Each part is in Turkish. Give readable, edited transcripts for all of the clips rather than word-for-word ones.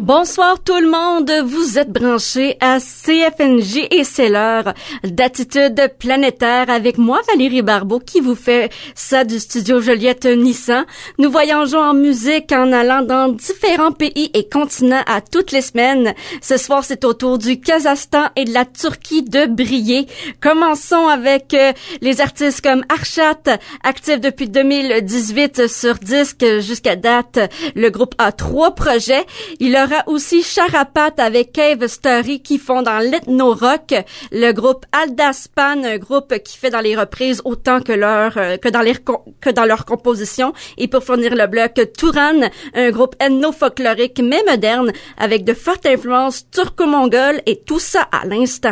Bonsoir tout le monde, vous êtes branchés à CFNJ et c'est l'heure d'Attitude planétaire avec moi Valérie Barbeau qui vous fait ça du studio Joliette Nissan. Nous voyageons en musique en allant dans différents pays et continents à toutes les semaines. Ce soir c'est au tour du Kazakhstan et de la Turquie de briller. Commençons avec les artistes comme Archat, actif depuis 2018 sur disque jusqu'à date. Le groupe a 3 projets. Il aura aussi Charapat avec Cave Story qui font dans l'ethno-rock. Le groupe Aldaspan, un groupe qui fait dans les reprises autant que dans leur composition. Et pour fournir le bloc, Touran, un groupe ethno-folklorique mais moderne avec de fortes influences turco-mongoles et tout ça à l'instant.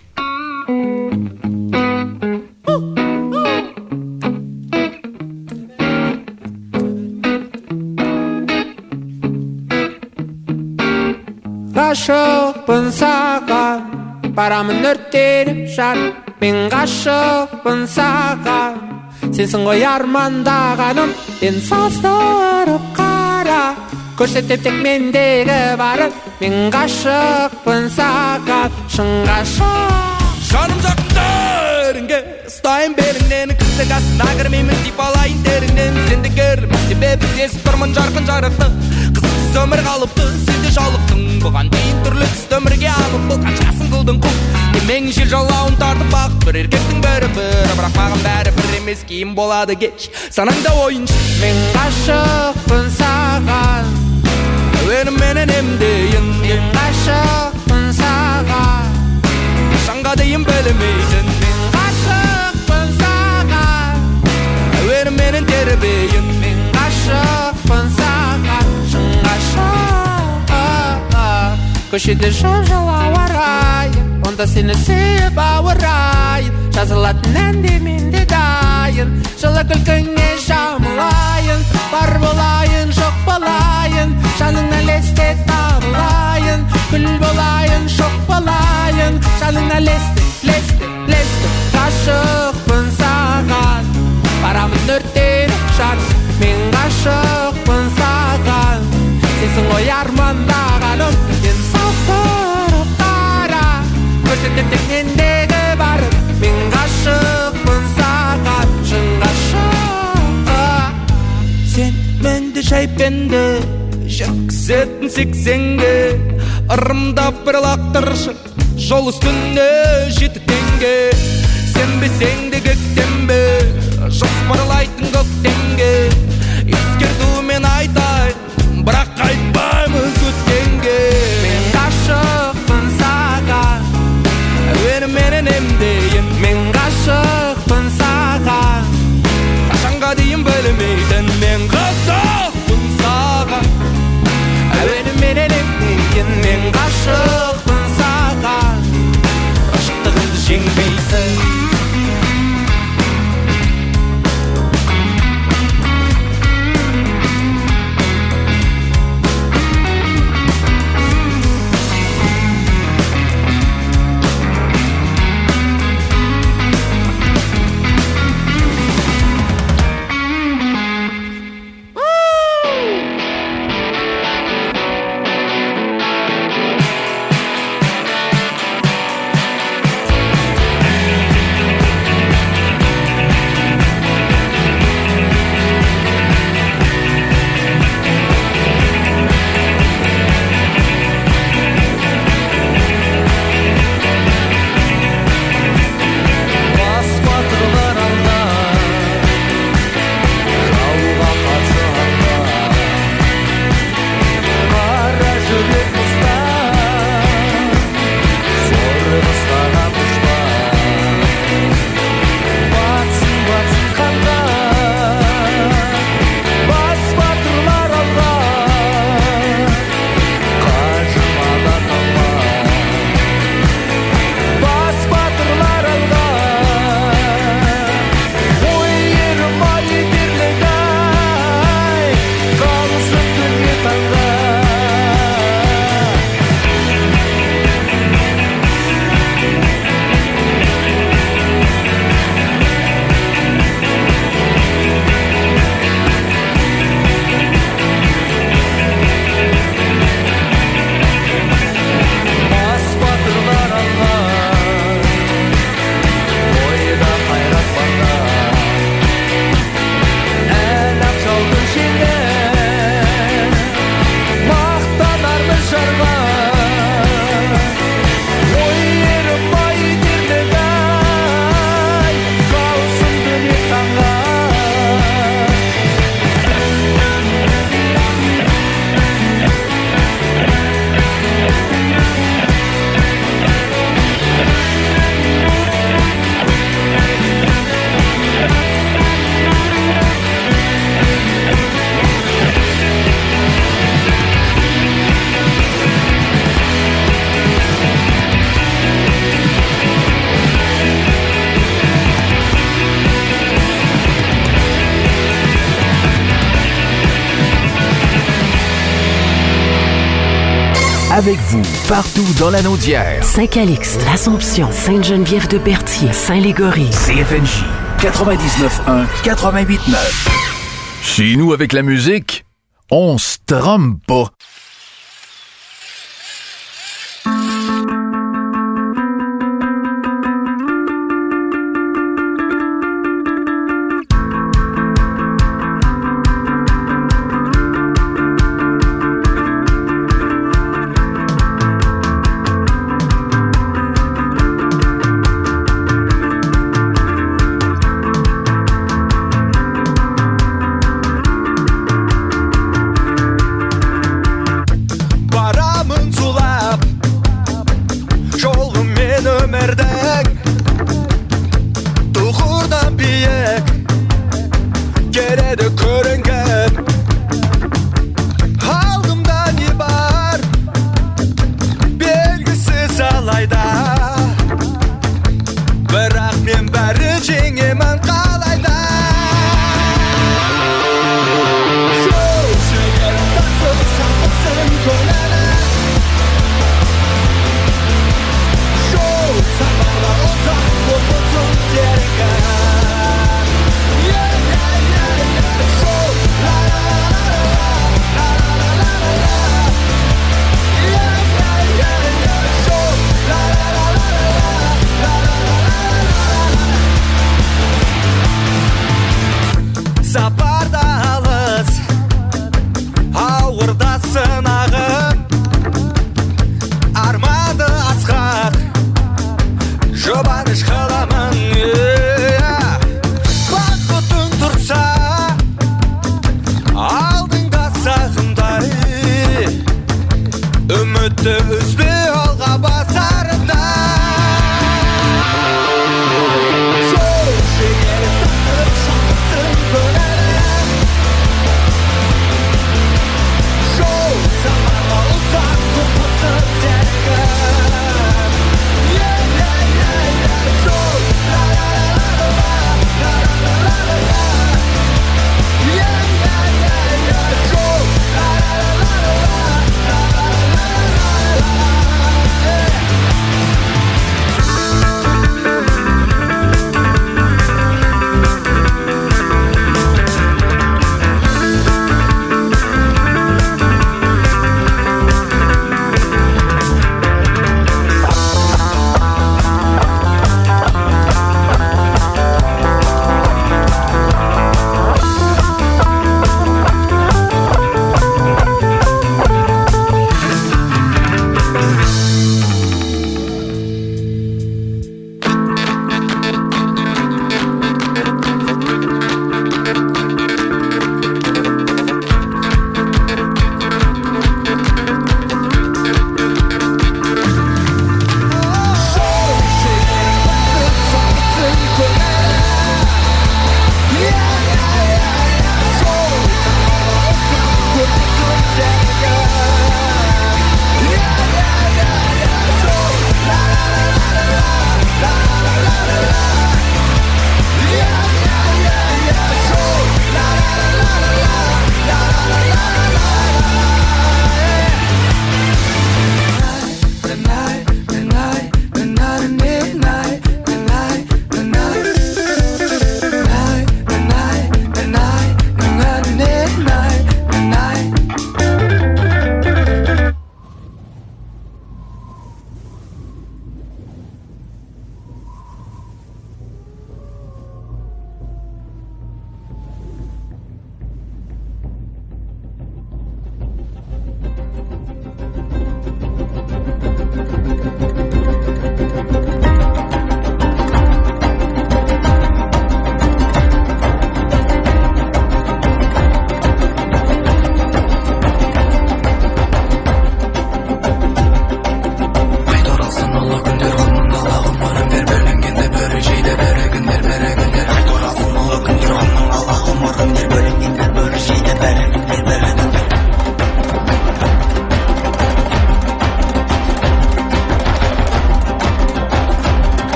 가쇼픈 사람 바람은 늘때려 샤르빈 가쇼픈 사람 세상과 야르만다가는 인사스터로 가라 көрсетіп мендегі барын мен ғашықпын саған шын ғашық жаным жақындарыңа ұстайын беліңнен кісі қасына кірмеймін деп алайын теріңнен сенде кірмін себебі сезіп тұрмын жарқын жарықты қызықсыз өмір қалыпты сенде жалықтың бұған дейін түрлі түсті өмірге алып бұл қаншасын қылдың құл демең жел жалауын тартып бақыт бір еркектің бірі бірақ маған бәрі бір емес кейін болады кеш санаңда ойыншы мен ғашықпын саған әуеніменен емдейін мен ғашықпын саған қашанға дейін білмейтін мен ғашықпын саған әуеніменен тербейін мен ғашықпын саған шын ғашық көшеде жол-жолау арайын онда сені сүйіп ауырайын жазылатын әнде мен де дайын жылы күлкіңе жамылайын бар болайын жоқ болайын жаныңа лесте табылайын күл болайын шоқ болайын жаныңа лесте ғашықпын саған барамын өртеніп жаным мен ғашықпын саған сенсің ғой армандағаным мен сасырып қара көрсетіп тек мендегі барын мен ғашықпын саған шын ғашық сен менде шайпенді жеткізетін сексенге ырымдап бір лақтыршы жол үстіне жеті теңге сенбесең де көктембе жоспарлайтын көктемге ескертумен айтайын бірақ қайтпаймыз өткенге мен ғашықпын саған әуеніменен емдейін мен ғашықпын саған қашанға дейін білмейтін мен ғашықпын саған әуеніменен емдейін мен ғашықпын саған ғашықтығымды жеңбейсің жарға ой ерімай дермегай жаусын бөлек таңға Avec vous, partout dans la Naudière. Saint-Calixte, l'Assomption, Sainte-Geneviève-de-Berthier, Saint-Légory. CFNJ 99.1, 88.9. Chez nous, avec la musique, on se trompe pas.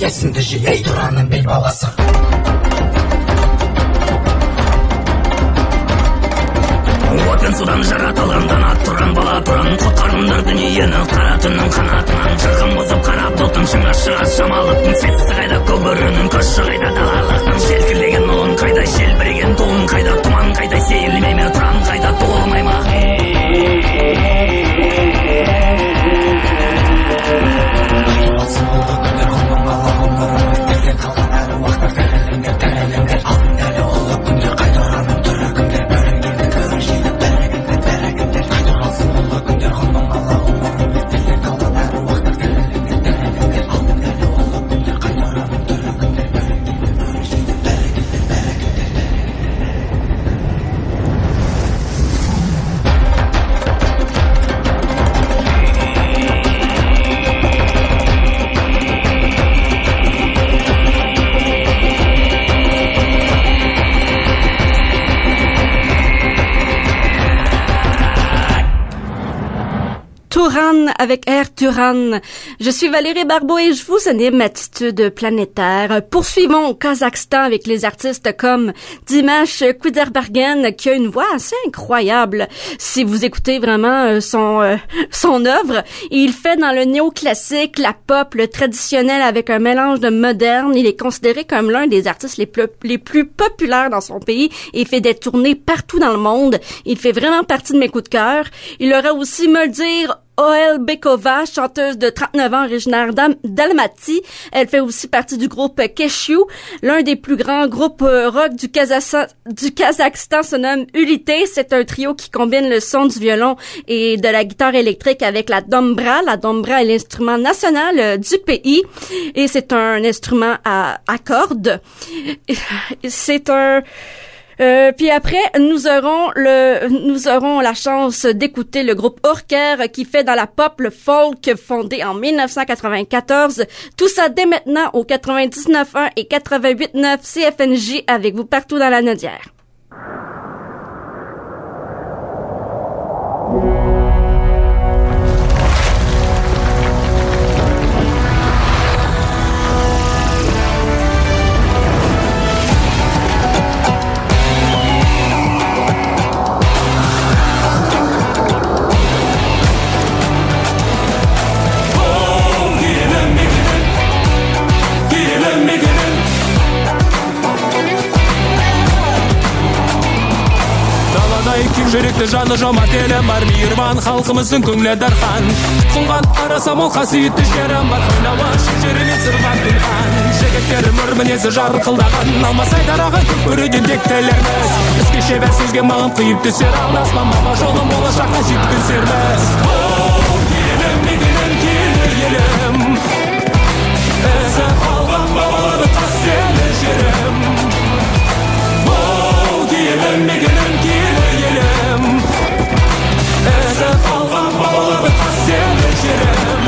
есіңді жи ей Тұранның бел баласы. Отын судан жаратылғандан ат тұран бала тұран құтқарыңдар дүниені қара түннің қанатынан жырқын бұзып қарап бұлтын шыңға шығар шамалықтың сесі қайда көбірінің көші қайда далалықтың желкілдеген ұлын қайда желбіреген туын қайда тұман қайда сейілмей ме тұран қайда туылмай ма Turan avec Air Turan. Je suis Valérie Barbeau et je vous anime Attitude planétaire. Poursuivons au Kazakhstan avec les artistes comme Dimash Kudaibergen qui a une voix assez incroyable. Si vous écoutez vraiment son œuvre, il fait dans le néoclassique, la pop, le traditionnel avec un mélange de moderne. Il est considéré comme l'un des artistes les plus populaires dans son pays et fait des tournées partout dans le monde. Il fait vraiment partie de mes coups de cœur. Il aura aussi me le dire Oel Bekova, chanteuse de 39 ans originaire d'Almaty. Elle fait aussi partie du groupe Keshiu. L'un des plus grands groupes rock du Kazakhstan se nomme Ulité. C'est un trio qui combine le son du violon et de la guitare électrique avec la dombra. La dombra est l'instrument national du pays et c'est un instrument à cordes. C'est un... puis après, nous aurons la chance d'écouter le groupe Orker qui fait dans la pop le folk fondé en 1994. Tout ça dès maintenant au 99.1 et 88.9 CFNJ avec vous partout dans la Nodière. Жүректі жаны жомарт елім бар мейірбан халқымыздың көңілі дархан тұтқынған арасам ол қасиетті жерім бар ойнауы шешеріме сырған күлған жігіттер мөр мінезі жарқылдаған алмасай тараған көреген тектілеріміз біз кеше бәр сөзге маған қиып түсер алдаспан бала жолым болашаққа жеткізерміз елім елім ізі қалған бабалары қастерлі жерім елім ізі қалған бабалары қастерлі жерім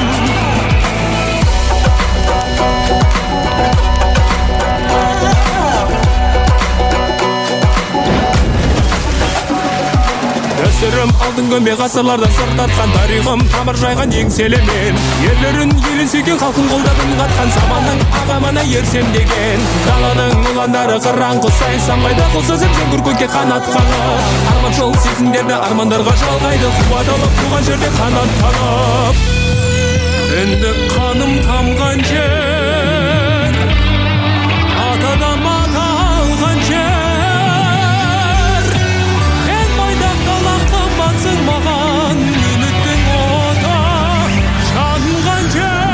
дәстүрім алтын көмбе ғасырлардан сыр тартқан тарихым тамыр жайған еңселімен ерлерін елін сүйген халқын қолдарын қатқан заманның ағамана ерсем деген даланың ұландары қыран құсай самғайды қол созып жеңгір көкке қанат қағып арманшыл сезімдерді армандарға жалғайды қуат алып туған жерде қанат қағып енді қаным тамған жер атадан мата алған жер маған үміттің оты жанған жер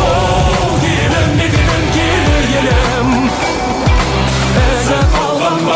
елім елім ізі қалған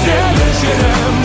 Güzelleşirem.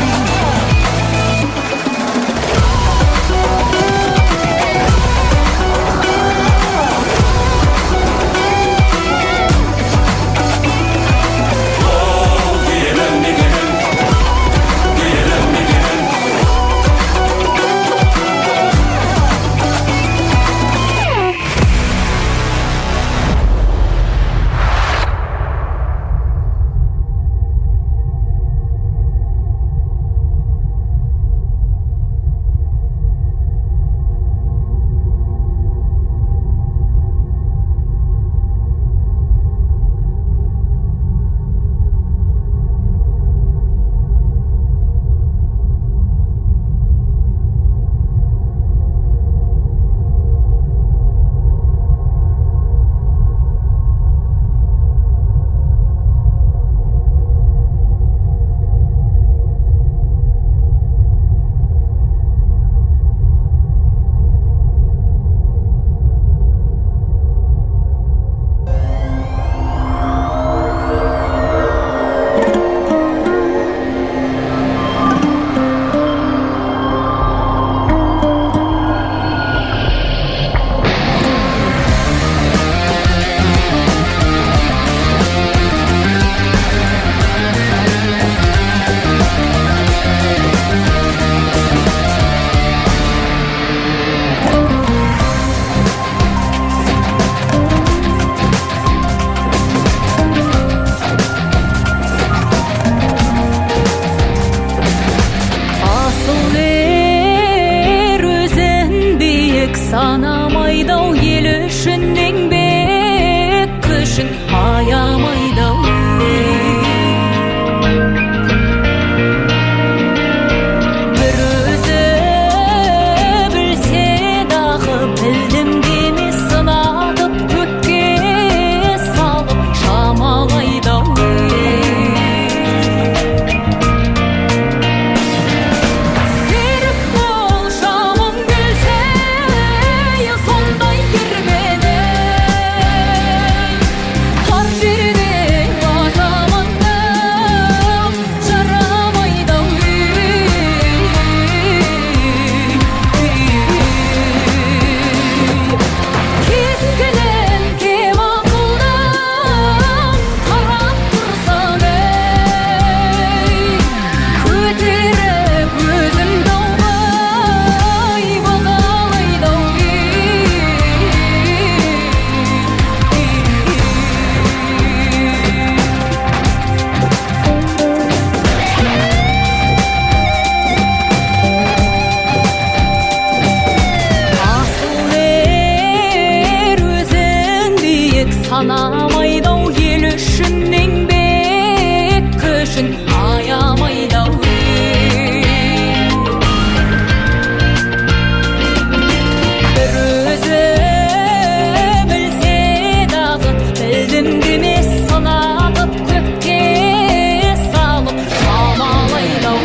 Sanamaydav el üçünning bek kışın ayamaydav bir özü bilse dağı bildim demi sınadıp kökke salıp şamalaydav Sanamaydav el üçünning bek kışın ayamaydav bir özü bilse dağı bildim demi sınadıp kökke salıp şamalaydav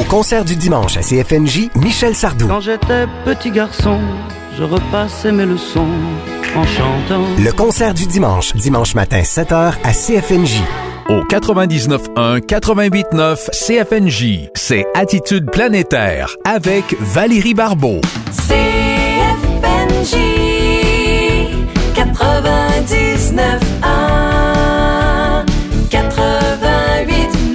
Au concert du dimanche à CFNJ, Michel Sardou. Quand j'étais petit garçon, je repassais mes leçons en chantant. Le concert du dimanche matin 7h à CFNJ. Au 99.1, 88.9 CFNJ, c'est Attitude planétaire avec Valérie Barbeau. CFNJ 99.1 88.9.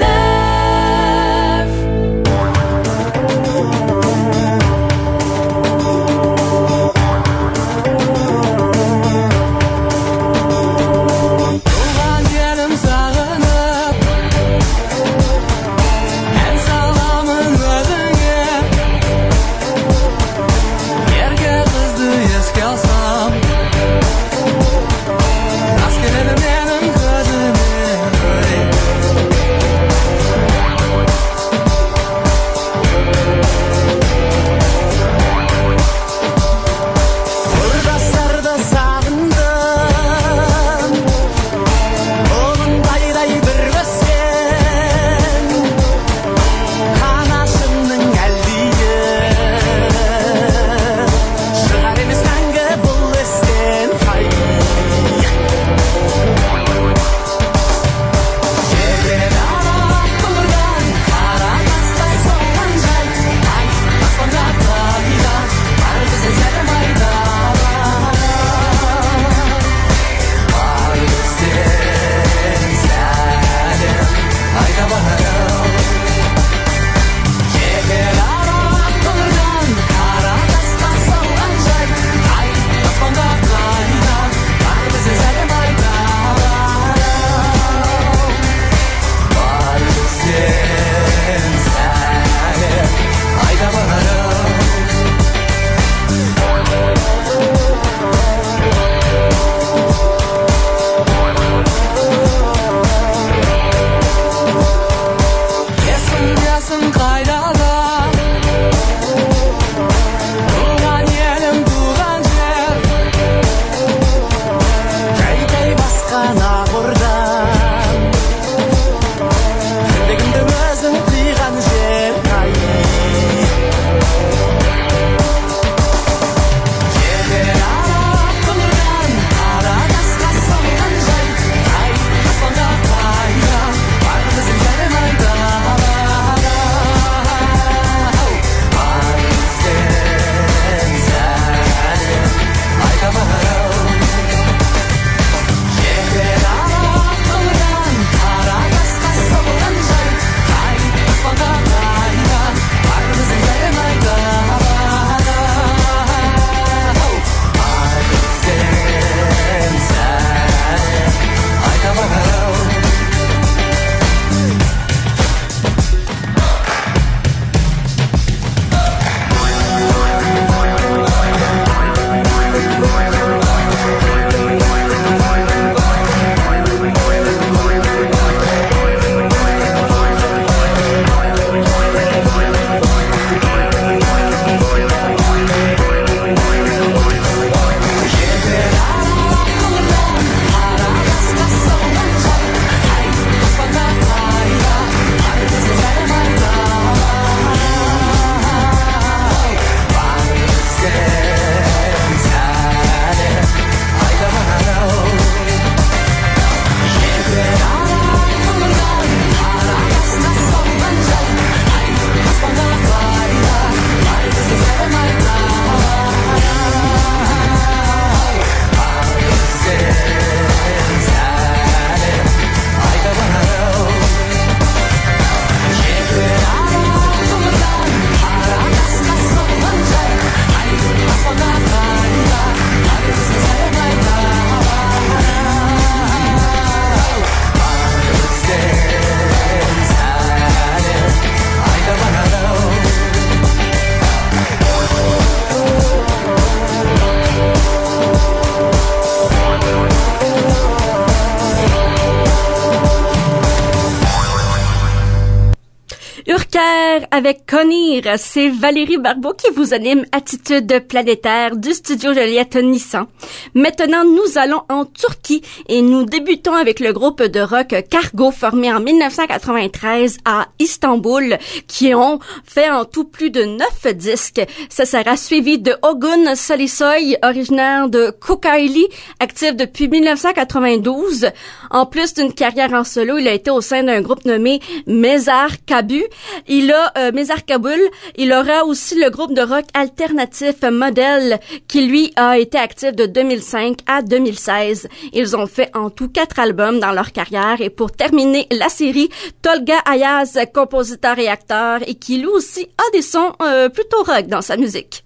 Joker avec Conir. C'est Valérie Barbeau qui vous anime Attitude planétaire du studio Joliette Nissan. Maintenant, nous allons en Turquie et nous débutons avec le groupe de rock Cargo formé en 1993 à Istanbul qui ont fait en tout plus de 9 disques. Ça sera suivi de Ogun Salisoy, originaire de Kocaeli, actif depuis 1992. En plus d'une carrière en solo, il a été au sein d'un groupe nommé Mezar Kabul. Il aura aussi le groupe de rock alternatif Model qui lui a été actif de 2005 à 2016. Ils ont fait en tout 4 albums dans leur carrière et pour terminer la série, Tolga Ayaz, compositeur et acteur et qui lui aussi a des sons plutôt rock dans sa musique.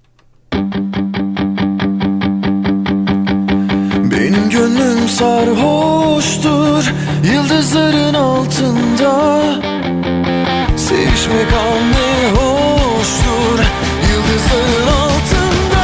Benim gönlüm sarhoştur yıldızların altında. Sevişmek ne hoştur yıldızların altında.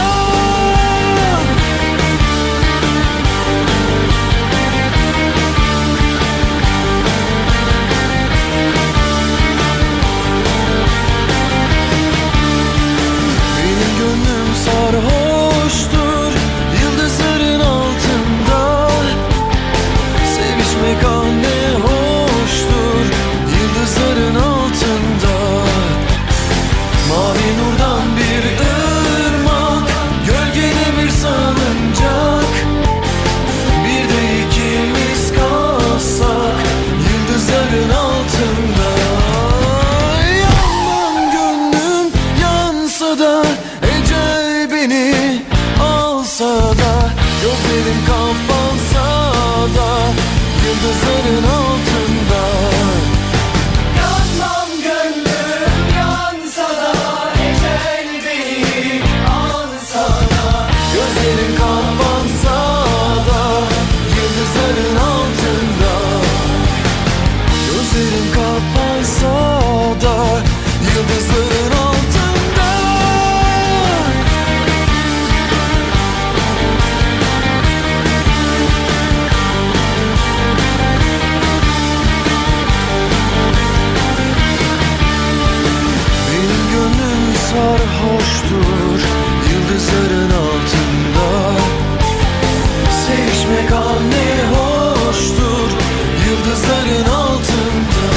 Benim gönlüm sarhoştur yıldızların altında. Sevişmek ne hoştur yıldızların altında. Mavi nurdan bir ırmak, gölgede bir salıncak. Bir de ikimiz kalsak yıldızların altında. Yanmam gönlüm yansa da, ecel beni alsa da, gözlerim kapansa da yıldızların altında. Yanmam gönlüm yansa da, ecel beni alsa da, gözlerim kapansa da yıldızların altında. Gözlerim kapansa da yıldızların altında. Benim gönlüm sarhoştur yıldızların altında. Sevişmek ne hoştur yıldızların altında.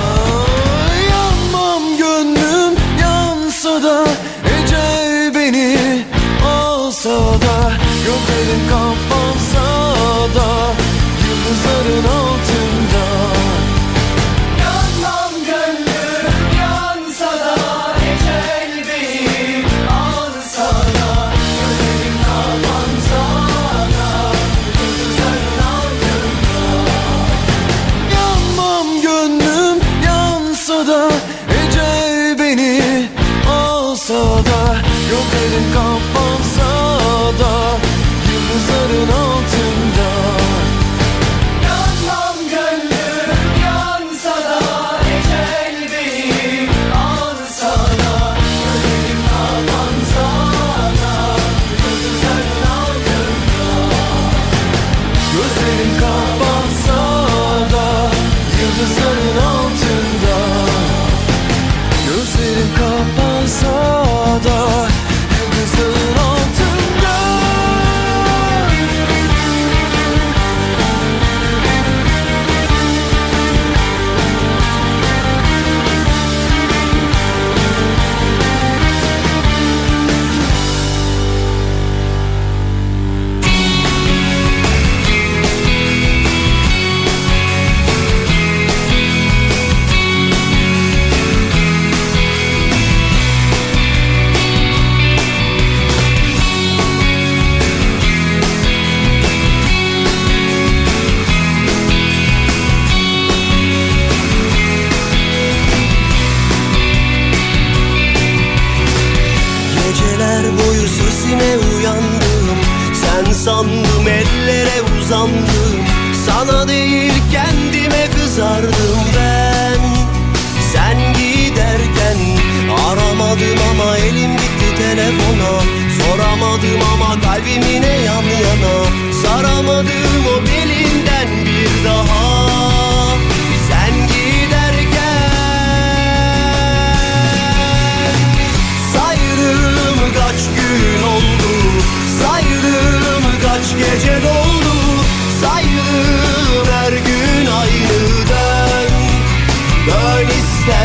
Yanmam gönlüm yansa da, ecel beni alsa da, gözlerim kapansa da yıldızların altında. Yanmam gönlüm yansa da, ecel beni alsa da, gözlerim kapansa da yıldızların altında. Yanmam gönlüm yansa da, ecel beni alsa da, gözlerim kapansa da yıldızların altında. Yanmam gönlüm yansa da, ecel beni alsa da, gözlerim kapansa da yıldızların altında. Gözlerim kapansa da yıldızların altında. Gözlerim kapansa da yıldızların altında. Geceler boyu sesine uyandım. Sen sandım ellere uzandım. Sana değil kendime kızardım ben. Sen giderken aramadım ama elim gitti telefona. Soramadım ama kalbim yine yan yana. Saramadım o belinden bir daha. Sen giderken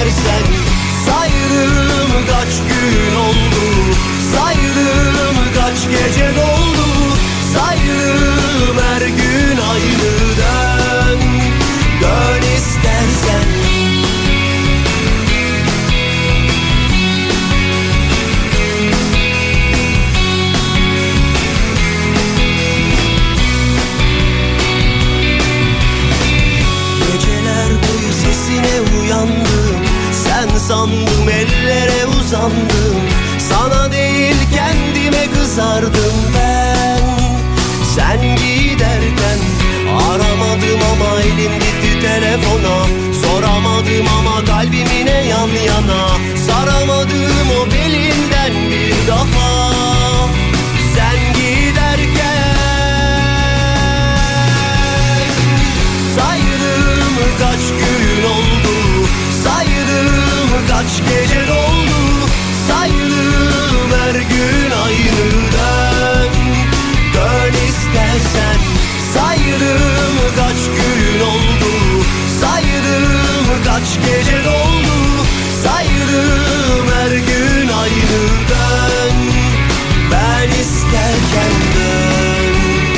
istersen. Saydım kaç gün oldu, saydım kaç gece doldu, saydım her gün aynı dön, dön istersen. Uyandım, sen sandım ellere uzandım. Sana değil kendime kızardım ben. Sen giderken aramadım ama elim gitti telefona. Soramadım ama kalbim yine yan yana. Saramadım o belinden bir daha. Sen giderken saydım kaç gün oldu, saydım kaç gece doldu, saydım her gün aynı dön, dön istersen. Saydım kaç gün oldu, saydım kaç gece doldu, saydım her gün aynı dön, ben isterken dön.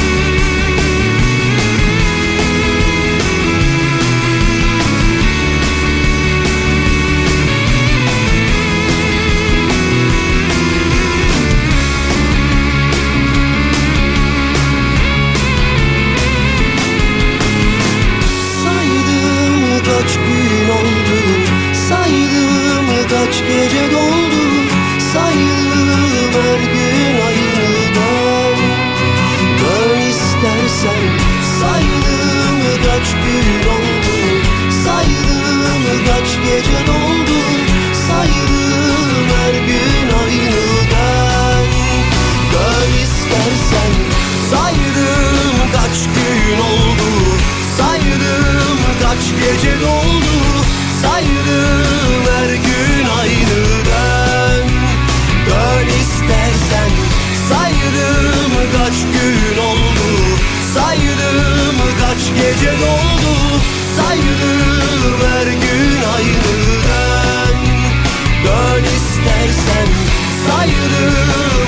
Kaç gün oldu, saydım kaç gece doldu, saydım her gün aynı dön, dön istersen. Saydım kaç gün oldu, saydım kaç gece doldu, saydım her gün aynı dön, dön istersen. Saydım kaç gün oldu, saydım kaç gece doldu, saydım her gün aynı dön, dön istersen. Saydım kaç gün oldu, saydım kaç gece doldu, saydım her gün aynı dön, dön istersen. Saydım,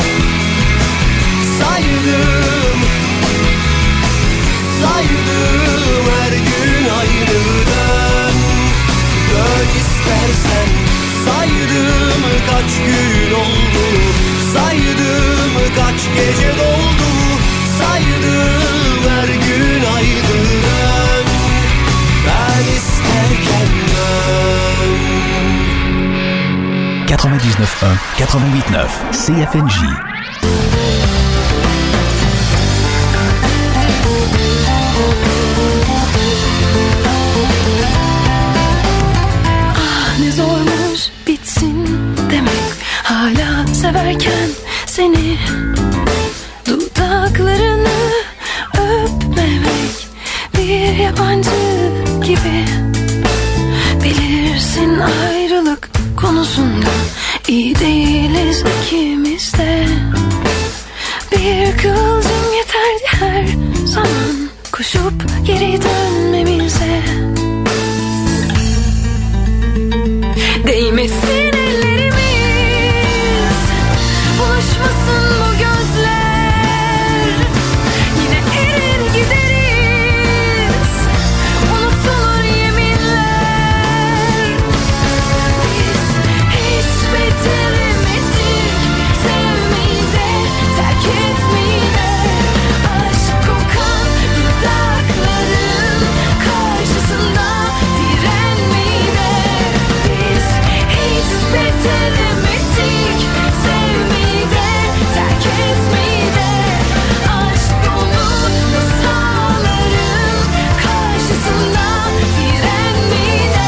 saydım, saydım her gün aynı dön, dön istersen. Saydım kaç gün oldu, saydım kaç gece doldu, saydım her gün aynı dön, ben isterken dön. 99.1, 88.9, CFNJ. Ne zormuş bitsin demek, hala severken seni. Dudaklarını öpmemek, bir yabancı gibi. Bilirsin ayrılık konusunda iyi değiliz ikimiz de. Bir kıvılcım yeterdi her zaman koşup geri dönmemize. Değmesin ellerimiz, buluşmasın bu gözler. Yine erir gideriz, unutulur yeminler. Biz hiç beceremedik sevmeyi de, terk etmeyi de. Aşk kokan dudakların karşısında direnmeyi de. Biz hiç beceremedik sevmeyi de, terk etmeyi de. Aşk dolu mısraların karşısında direnmeyi de.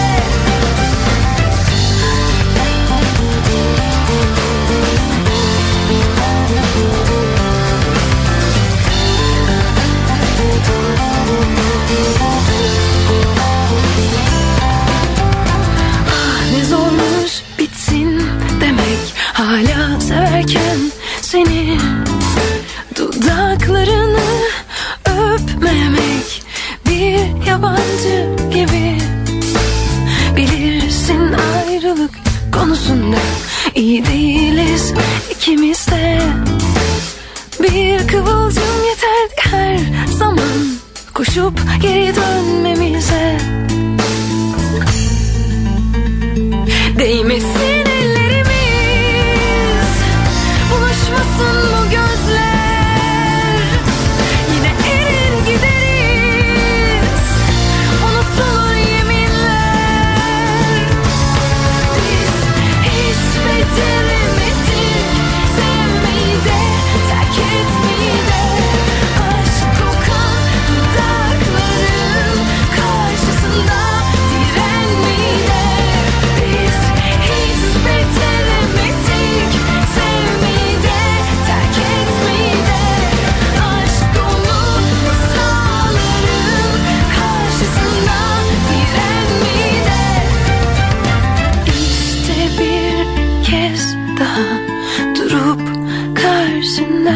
Ah ne zormuş bitsin demek, hala severken seni. Dudaklarını öpmemek, bir yabancı gibi. Bilirsin konusunda iyi değiliz ikimiz de. Bir kıvılcım yeterdi her zaman koşup geri dönmemize. Değmesin ellerimiz, buluşmasın bu gözler. Yine erir gideriz, unutulur yeminler. Biz hiç beceremedik sevmeyi de terk etmeyi de. Aşk kokan dudakların karşısında direnmeyi de. Biz hiç beceremedik sevmeyi de terk etmeyi de. Aşk dolu mısraların karşısında direnmeyi de. İşte bir kez daha durup karşında,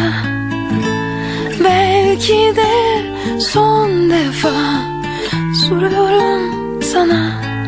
belki de son defa soruyorum sana.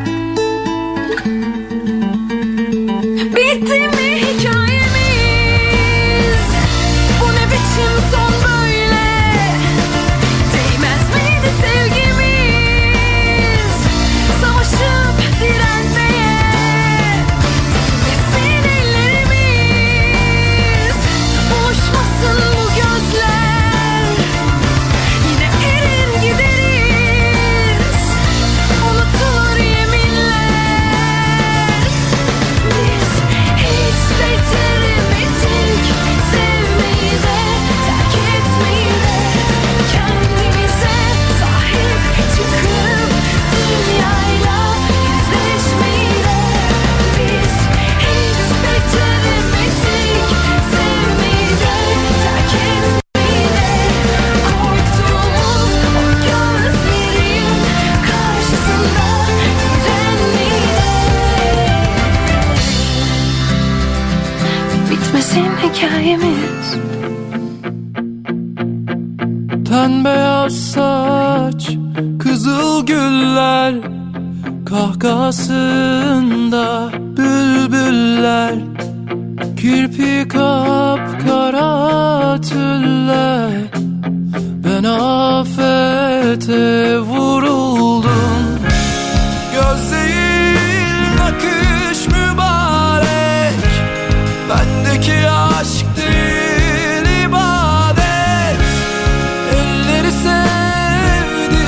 Bitti mi hikayemiz? Bu ne biçim son böyle? Değmez miydi sevgimiz savaşıp direnmeye? Değmesin ellerimiz, buluşmasın bu gözler. Yine erir gideriz, unutulur yeminler. Biz hiç beceremedik sevmeyi de terk etmeyi de. Kendimize sahip çıkıp dünyayla yüzleşmeyi de. Biz hiç beceremedik sevmeyi de terk etmeyi de. Korktuğumuz o gözlerin karşısında direnmeyi de. Bitmesin hikayemiz. Ten beyaz saç, kızıl güller, kahkahasında bülbüller, kirpi kapkara tüller. Ben afete vuruldum. Gözlerin akış mübarek, bendeki aşk değil ibadet. Elleri sevdi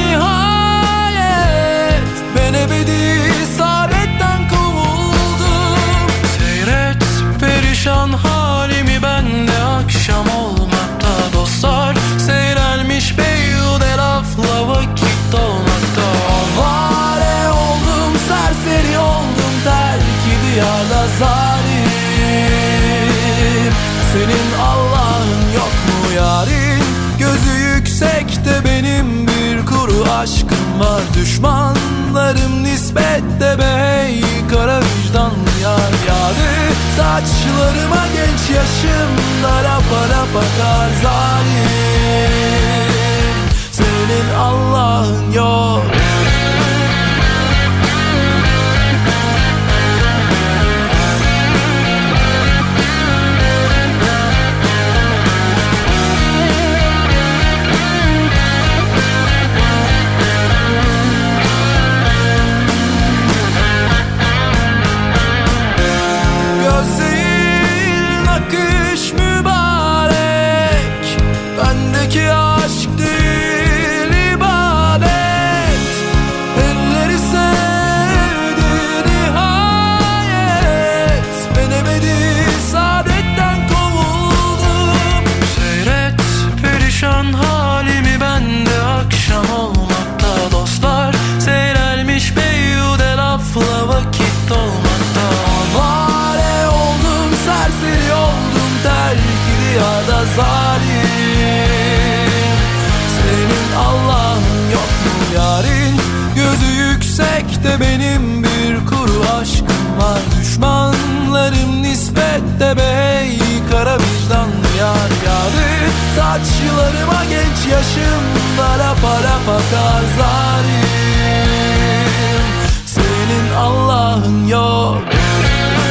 nihayet, ben ebedi saadetten kovuldum. Seyret perişan halimi, ben de akşam olmakta dostlar. Seyrelmiş beyhude lafla vakit dolmakta. Avare oldum, serseri oldum, terk diyarda zalim. Senin Allah'ın yok mu yarim? Gözü yüksekte benim bir kuru aşkım var. Düşmanlarım nispette bey, kara vicdan yar yâri. Saçlarıma genç yaşımda lapa lapa kar zalim. Senin Allah'ın yok. Gözlerin akış mübarek, bendeki aşk değil ibadet. Elleri sevdi nihayet, ben ebedi saadetten kovuldum. Seyret perişan halimi, ben de akşam olmakta dostlar. Seyrelmiş beyhude lafla vakit dolmakta. Avare oldum, serseri oldum, terk diyarda zalim. Senin Allah'ın yok mu yarin? Gözü yüksekte benim bir kuru aşkım var. Düşmanlarım nispette bey, kara vicdan yar yâri. Saçlarıma genç yaşımda lapa lapa kar zalim. Senin Allah'ın yok.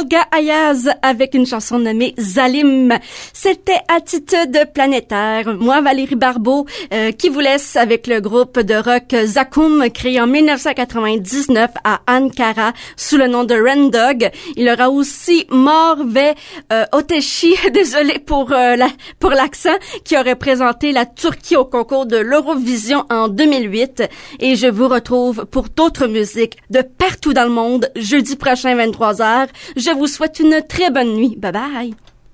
Olga Ayaz avec une chanson nommée Zalim. C'était Attitude planétaire. Moi, Valérie Barbeau, qui vous laisse avec le groupe de rock Zakum, créé en 1999 à Ankara sous le nom de Rendog. Il aura aussi Morve Oteshi, désolé pour l'accent, qui aurait présenté la Turquie au concours de l'Eurovision en 2008. Et je vous retrouve pour d'autres musiques de partout dans le monde jeudi prochain 23h. Je vous souhaite une très bonne nuit. Bye bye.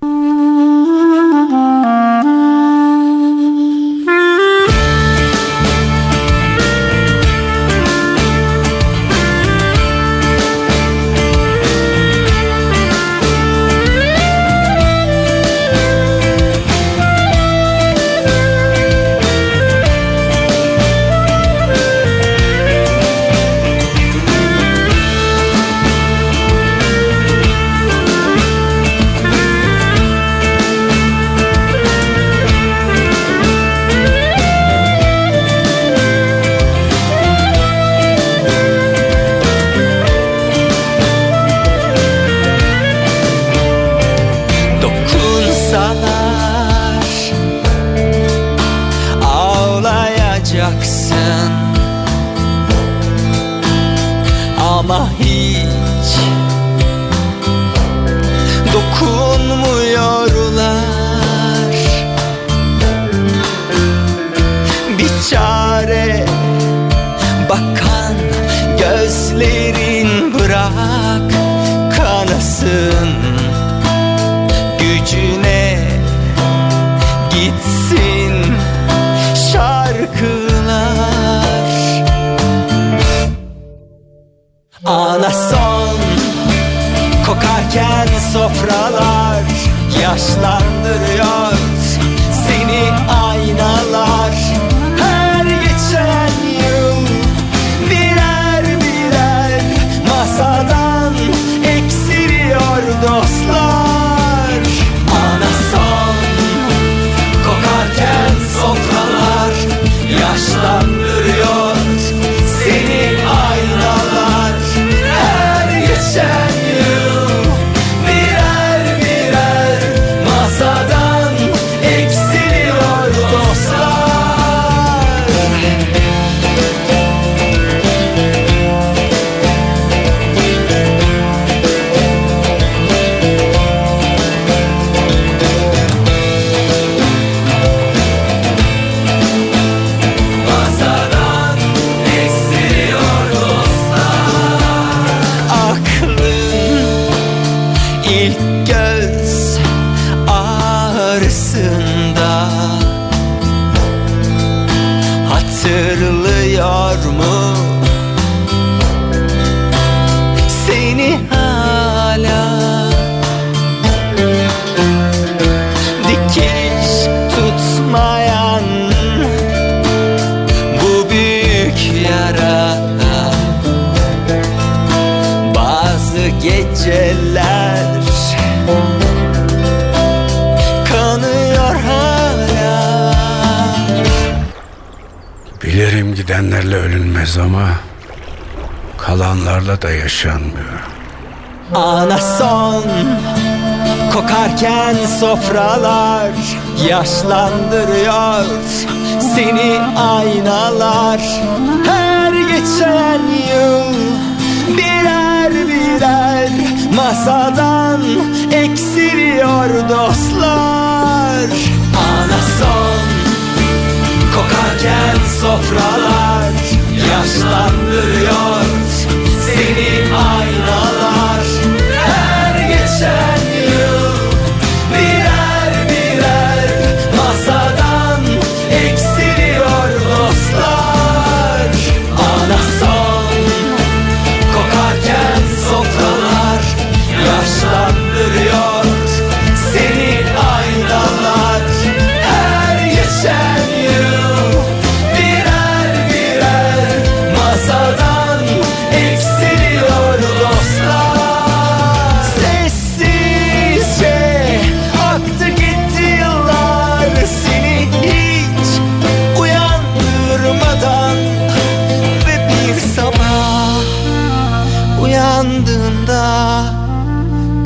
Ama hiç dokunmuyorlar. Bir çare bakan gözlerin bırak kanasın, gücüne gitsin şarkılar. Anason kokarken sofralar yaşlandırıyor seni aynalar. Her geçen yıl birer birer masadan eksiliyor dostlar. Anason kokarken sofralar yaşlandırıyor seni aynalar. Her geçen yıl birer birer masadan eksiliyor dostlar. Masadan eksiliyor dostlar. Aklın ilk göz ağrısında hatırlıyor mu seni hala? Dikiş tutmayan bu büyük yara bazı geceler kanıyor hala. Bilirim gidenlerle ölünmez ama kalanlarla da yaşanmıyor. Anason kokarken sofralar yaşlandırıyor seni aynalar. Her geçen yıl birer birer masadan eksiliyor dostlar. Anason kokarken sofralar yaşlandırıyor seni aynalar. Her geçen yıl birer birer masadan eksiliyor dostlar. Anason kokarken sofralar yaşlandırıyor seni aynalar. Her geçen yıl birer birer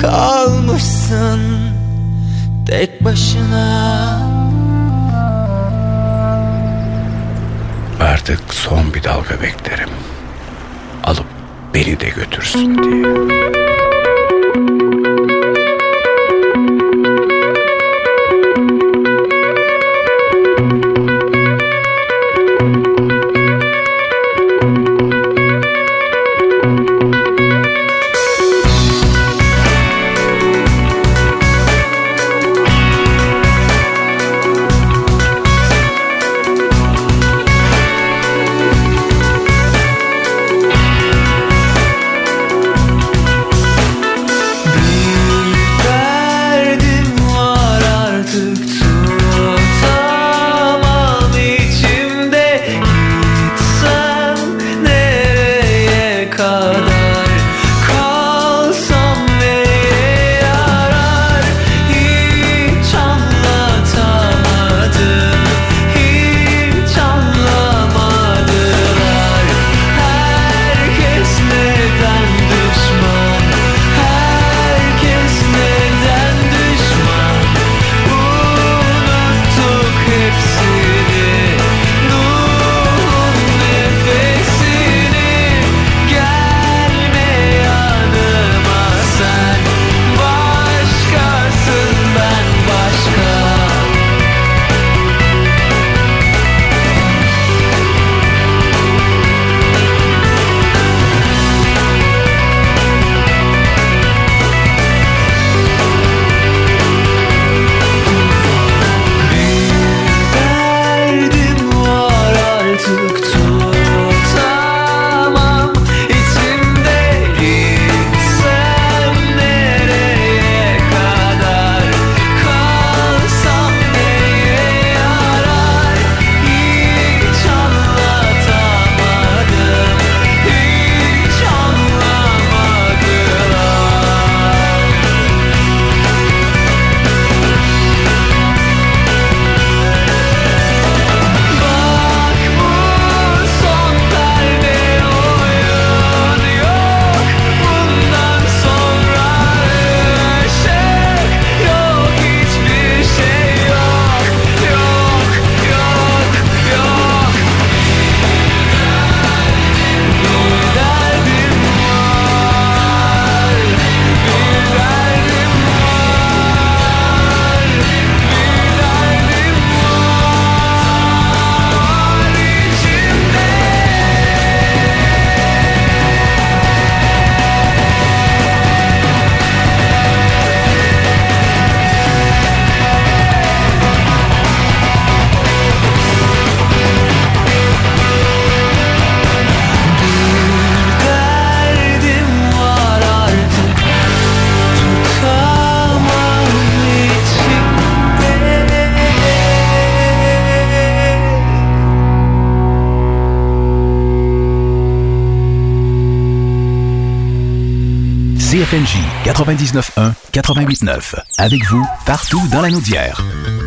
kalmışsın tek başına. Artık son bir dalga beklerim, alıp beni de götürsün diye. CFNJ 99.1, 88.9. Avec vous, partout dans la Naudière.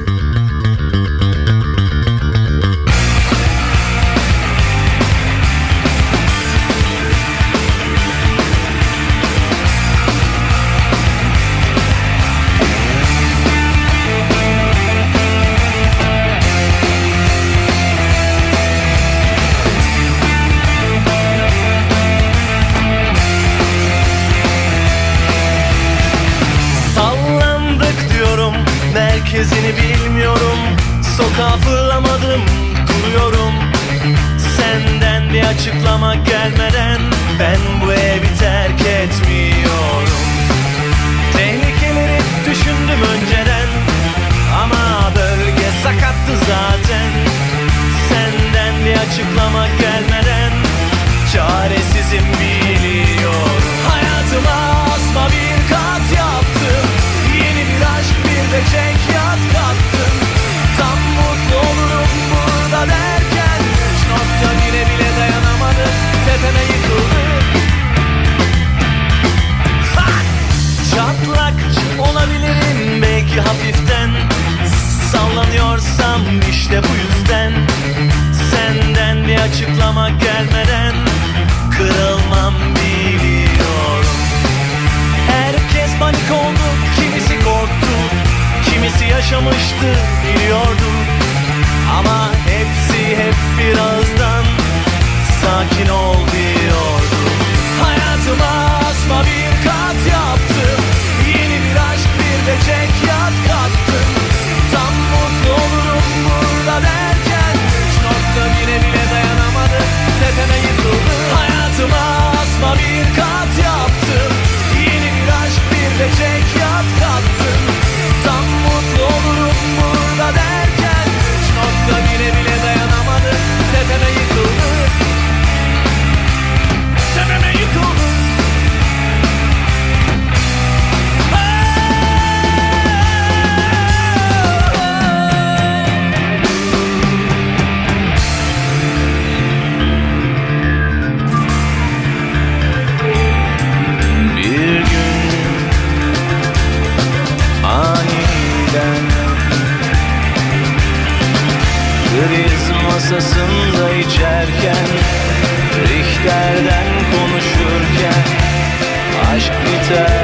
Merkezini bilmiyorum, sokağa fırlamadım, duruyorum. Senden bir açıklama gelmeden ben bu evi terk etmiyorum. Tehlikeleri düşündüm önceden ama bölge sakattı zaten. Senden bir açıklama gelmeden çaresizim biliyorum. Hayatıma asma bir kat yaptım, yeni bir aşk bir de çekyat kattım. Tam mutlu olurum burada derken 3.1'e bile dayanamadım, tepeme yıkıldım. Çatlak olabilirim belki hafiften, sallanıyorsam işte bu yüzden. Senden bir açıklama gelmeden kırılmam biliyorum. Herkes panik yaşamıştı biliyordum. Ama hepsi hep bir ağızdan sakin ol diyordu. Hayatıma asma bir kat yaptım, yeni bir aşk bir de çekyat kattım. Tam mutlu olurum burada derken 3.1'e bile dayanamadım, tepeme yıkıldı. Hayatıma asma bir kat yaptım, yeni bir aşk bir de çekyat kattım. Tam mutlu olurum burada derken 3.1'e bile dayanamadım, tepeme yıkıldı. Tepeme yıkıldı. Bir gün aniden kriz masasında içerken, Richter'den konuşurken, aşk biter